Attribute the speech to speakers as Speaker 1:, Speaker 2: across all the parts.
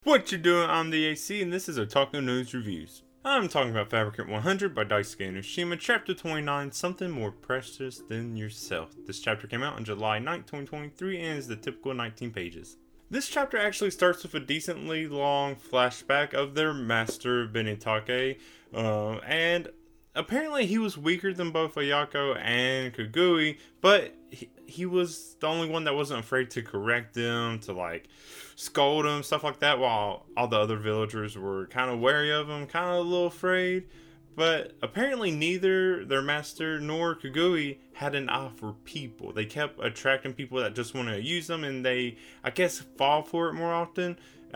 Speaker 1: What you doing? I'm the AC, and this is Otaku News Reviews. I'm talking about Fabricant 100 by Daisuke Enoshima, Chapter 29, Something More Precious Than Yourself. This chapter came out on July 9th, 2023, and is the typical 19 pages. This chapter actually starts with a decently long flashback of their master, Benitake, and apparently he was weaker than both Ayako and Kagui, but he was the only one that wasn't afraid to correct them, to scold him, stuff like that, while all the other villagers were kind of wary of him, kind of a little afraid. But apparently neither their master nor Kagui had an eye for people. They kept attracting people that just want to use them, and they, I guess, fall for it more often.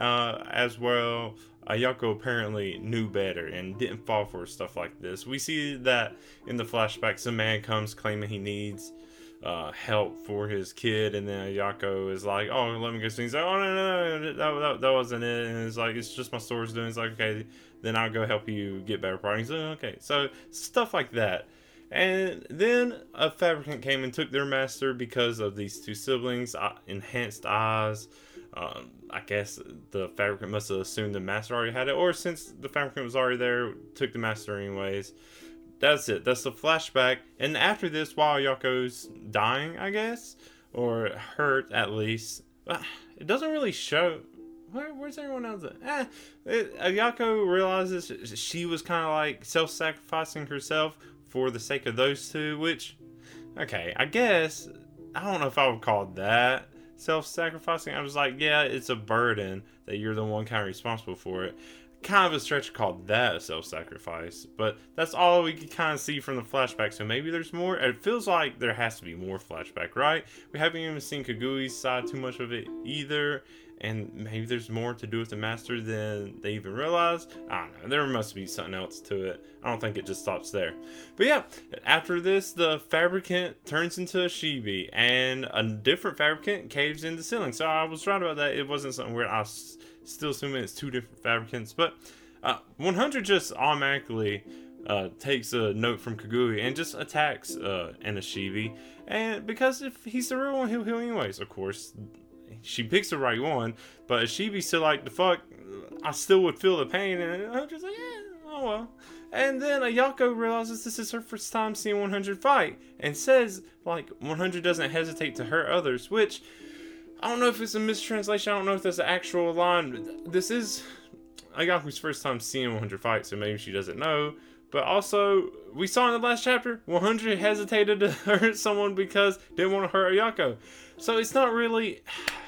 Speaker 1: As well, Ayako apparently knew better and didn't fall for stuff like this. We see that in the flashbacks, a man comes claiming he needs help for his kid, and then Ayako is like, "Oh, let me go see." He's like, "Oh, no, that wasn't it." And it's like, "It's just my store's doing." It's like, "Okay, then I'll go help you get better products." He's like, "Okay," so stuff like that. And then a fabricant came and took their master because of these two siblings, enhanced eyes. I guess the fabricant must have assumed the master already had it, or since the fabricant was already there, took the master anyways. That's it. That's the flashback. And after this, while Yako's dying, I guess, or hurt at least, it doesn't really show. Where's everyone else at? Yako realizes she was kind of like self-sacrificing herself for the sake of those two, which, okay, I guess, I don't know if I would call that self-sacrificing. I was like, yeah, it's a burden that you're the one kind of responsible for it. Kind of a stretch to call that a self-sacrifice, but that's all we can kind of see from the flashback, so maybe there's more. It feels like there has to be more flashback, right? We haven't even seen Kagui's side too much of it either, and maybe there's more to do with the master than they even realize. I don't know, there must be something else to it. I don't think it just stops there. But yeah, after this, the fabricant turns into a Shibi, and a different fabricant caves in the ceiling. So I was right about that. It wasn't something weird. I was still assuming it's two different fabricants, but 100 just automatically takes a note from Kagui and just attacks Enoshima, and because if he's the real one, he'll heal anyways. Of course, she picks the right one, but Ishibi's still like, the fuck, I still would feel the pain, and I'm just like, yeah, oh well. And then Ayako realizes this is her first time seeing 100 fight, and says, 100 doesn't hesitate to hurt others, which, I don't know if it's a mistranslation, I don't know if that's the actual line. This is Ayako's first time seeing 100 fight, so maybe she doesn't know. But also, we saw in the last chapter, 100 hesitated to hurt someone because didn't want to hurt Ayako. So it's not really...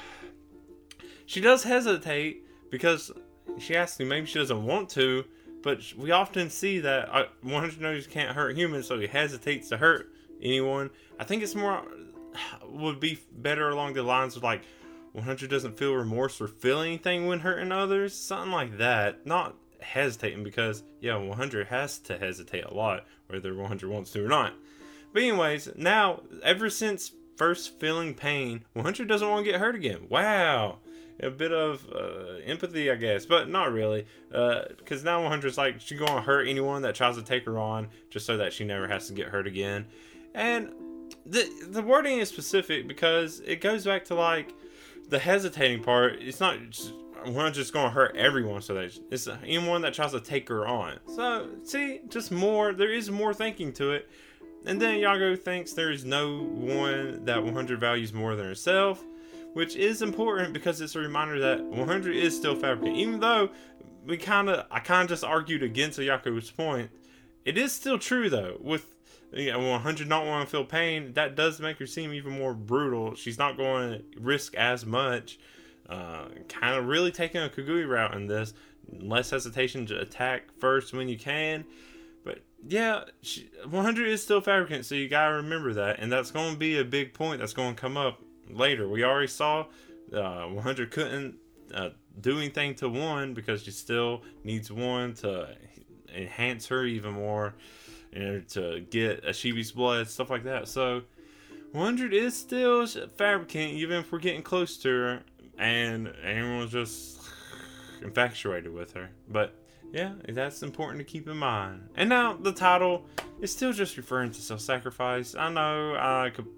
Speaker 1: She does hesitate because she has to. Maybe she doesn't want to, but we often see that 100 knows he can't hurt humans, so he hesitates to hurt anyone. I think it's more... would be better along the lines of 100 doesn't feel remorse or feel anything when hurting others, something like that. Not hesitating, because 100 has to hesitate a lot whether 100 wants to or not. But anyways, now ever since first feeling pain, 100 doesn't want to get hurt again. Wow, a bit of empathy, I guess, but not really, because now 100's she's gonna hurt anyone that tries to take her on just so that she never has to get hurt again. And the wording is specific because it goes back to the hesitating part. It's not just, we're just gonna hurt everyone, so that it's anyone that tries to take her on. So see, just more, there is more thinking to it. And then Yago thinks there is no one that 100 values more than herself, which is important because it's a reminder that 100 is still fabricant. Even though I kind of just argued against Yako's point, it is still true though. With 100 not wanting to feel pain, that does make her seem even more brutal. She's not going to risk as much. Kind of really taking a Kagui route in this. Less hesitation to attack first when you can. But yeah, 100 is still fabricant, so you gotta remember that. And that's going to be a big point that's going to come up later. We already saw 100 couldn't do anything to 1 because she still needs 1 to enhance her even more, to get Ishibi's blood, stuff like that. So 100 is still fabricant, even if we're getting close to her and everyone's just infatuated with her. But yeah, that's important to keep in mind. And now the title is still just referring to self-sacrifice. I know I could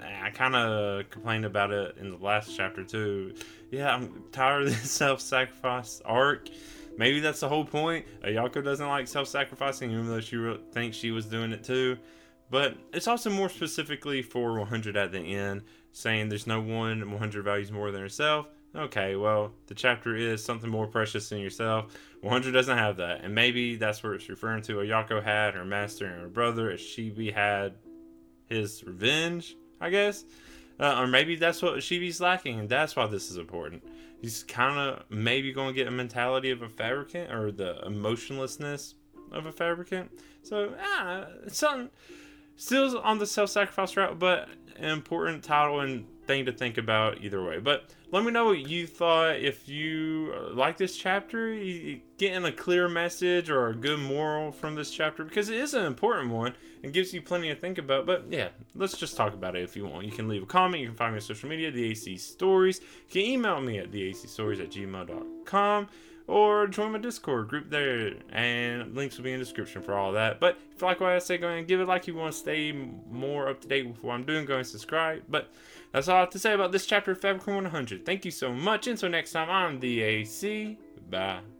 Speaker 1: I kind of complained about it in the last chapter too. Yeah, I'm tired of this self-sacrifice arc. Maybe that's the whole point. Ayako doesn't like self-sacrificing, even though she thinks she was doing it too. But it's also more specifically for 100 at the end, saying there's no one 100 values more than herself. Okay, well, the chapter is something more precious than yourself. 100 doesn't have that, and maybe that's what it's referring to. Ayako had her master and her brother, as Shibi had his revenge, I guess. Or maybe that's what Shibi's lacking, and that's why this is important. He's kind of maybe going to get a mentality of a fabricant, or the emotionlessness of a fabricant. So, it's something still on the self-sacrifice route, but an important title and thing to think about either way. But let me know what you thought. If you like this chapter, you getting a clear message or a good moral from this chapter, because it is an important one and gives you plenty to think about. But yeah, let's just talk about it if you want. You can leave a comment. You can find me on social media, The AC Stories. You can email me at theacstories@gmail.com. or join my Discord group there, and links will be in the description for all that. But if you like what I say, go ahead and give it a like. If you want to stay more up to date with what I'm doing, go and subscribe. But that's all I have to say about this chapter of Fabricant 100. Thank you so much. Until next time, I'm the AC. Bye.